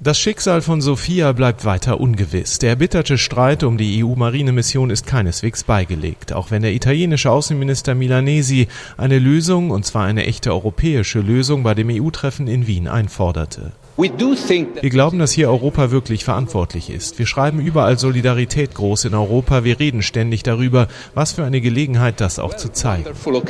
Das Schicksal von Sophia bleibt weiter ungewiss. Der erbitterte Streit um die EU-Marinemission ist keineswegs beigelegt, auch wenn der italienische Außenminister Milanesi eine Lösung, und zwar eine echte europäische Lösung, bei dem EU-Treffen in Wien einforderte. Wir glauben, dass hier Europa wirklich verantwortlich ist. Wir schreiben überall Solidarität groß in Europa. Wir reden ständig darüber. Was für eine Gelegenheit, das auch zu zeigen.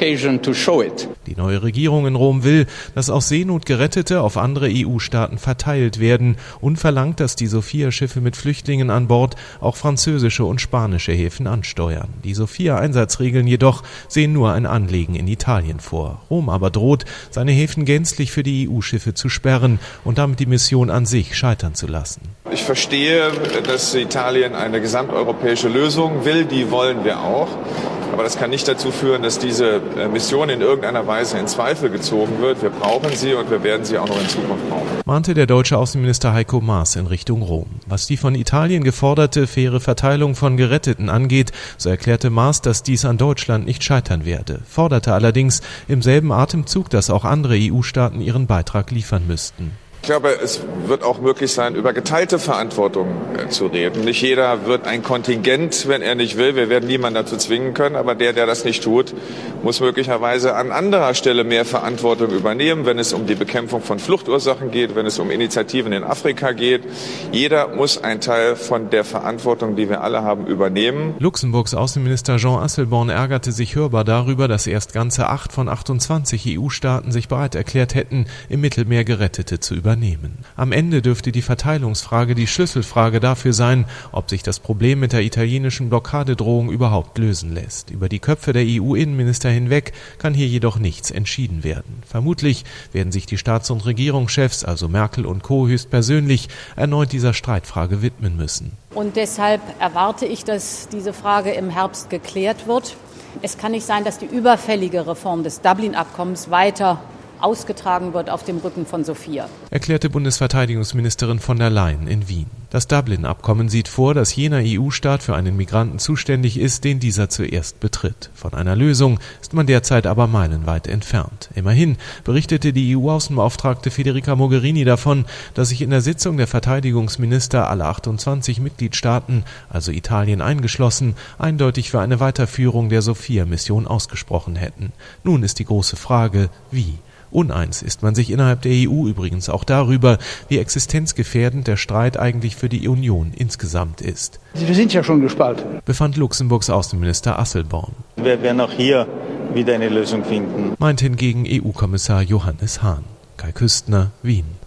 Die neue Regierung in Rom will, dass aus Seenot Gerettete auf andere EU-Staaten verteilt werden und verlangt, dass die Sophia-Schiffe mit Flüchtlingen an Bord auch französische und spanische Häfen ansteuern. Die Sophia-Einsatzregeln jedoch sehen nur ein Anlegen in Italien vor. Rom aber droht, seine Häfen gänzlich für die EU-Schiffe zu sperren und damit die Mission an sich scheitern zu lassen. Ich verstehe, dass Italien eine gesamteuropäische Lösung will, die wollen wir auch. Aber das kann nicht dazu führen, dass diese Mission in irgendeiner Weise in Zweifel gezogen wird. Wir brauchen sie und wir werden sie auch noch in Zukunft brauchen. Mahnte der deutsche Außenminister Heiko Maas in Richtung Rom. Was die von Italien geforderte faire Verteilung von Geretteten angeht, so erklärte Maas, dass dies an Deutschland nicht scheitern werde, forderte allerdings im selben Atemzug, dass auch andere EU-Staaten ihren Beitrag liefern müssten. Ich glaube, es wird auch möglich sein, über geteilte Verantwortung zu reden. Nicht jeder wird ein Kontingent, wenn er nicht will. Wir werden niemanden dazu zwingen können. Aber der das nicht tut, muss möglicherweise an anderer Stelle mehr Verantwortung übernehmen, wenn es um die Bekämpfung von Fluchtursachen geht, wenn es um Initiativen in Afrika geht. Jeder muss einen Teil von der Verantwortung, die wir alle haben, übernehmen. Luxemburgs Außenminister Jean Asselborn ärgerte sich hörbar darüber, dass erst ganze 8 von 28 EU-Staaten sich bereit erklärt hätten, im Mittelmeer Gerettete zu übernehmen. Am Ende dürfte die Verteilungsfrage die Schlüsselfrage dafür sein, ob sich das Problem mit der italienischen Blockadedrohung überhaupt lösen lässt. Über die Köpfe der EU-Innenminister hinweg kann hier jedoch nichts entschieden werden. Vermutlich werden sich die Staats- und Regierungschefs, also Merkel und Co., höchstpersönlich erneut dieser Streitfrage widmen müssen. Und deshalb erwarte ich, dass diese Frage im Herbst geklärt wird. Es kann nicht sein, dass die überfällige Reform des Dublin-Abkommens weiter ausgetragen wird auf dem Rücken von Sophia, erklärte Bundesverteidigungsministerin von der Leyen in Wien. Das Dublin-Abkommen sieht vor, dass jener EU-Staat für einen Migranten zuständig ist, den dieser zuerst betritt. Von einer Lösung ist man derzeit aber meilenweit entfernt. Immerhin berichtete die EU-Außenbeauftragte Federica Mogherini davon, dass sich in der Sitzung der Verteidigungsminister aller 28 Mitgliedstaaten, also Italien eingeschlossen, eindeutig für eine Weiterführung der Sophia-Mission ausgesprochen hätten. Nun ist die große Frage, wie? Uneins ist man sich innerhalb der EU übrigens auch darüber, wie existenzgefährdend der Streit eigentlich für die Union insgesamt ist. Wir sind ja schon gespalten, befand Luxemburgs Außenminister Asselborn. Wir werden auch hier wieder eine Lösung finden, meint hingegen EU-Kommissar Johannes Hahn. Kai Küstner, Wien.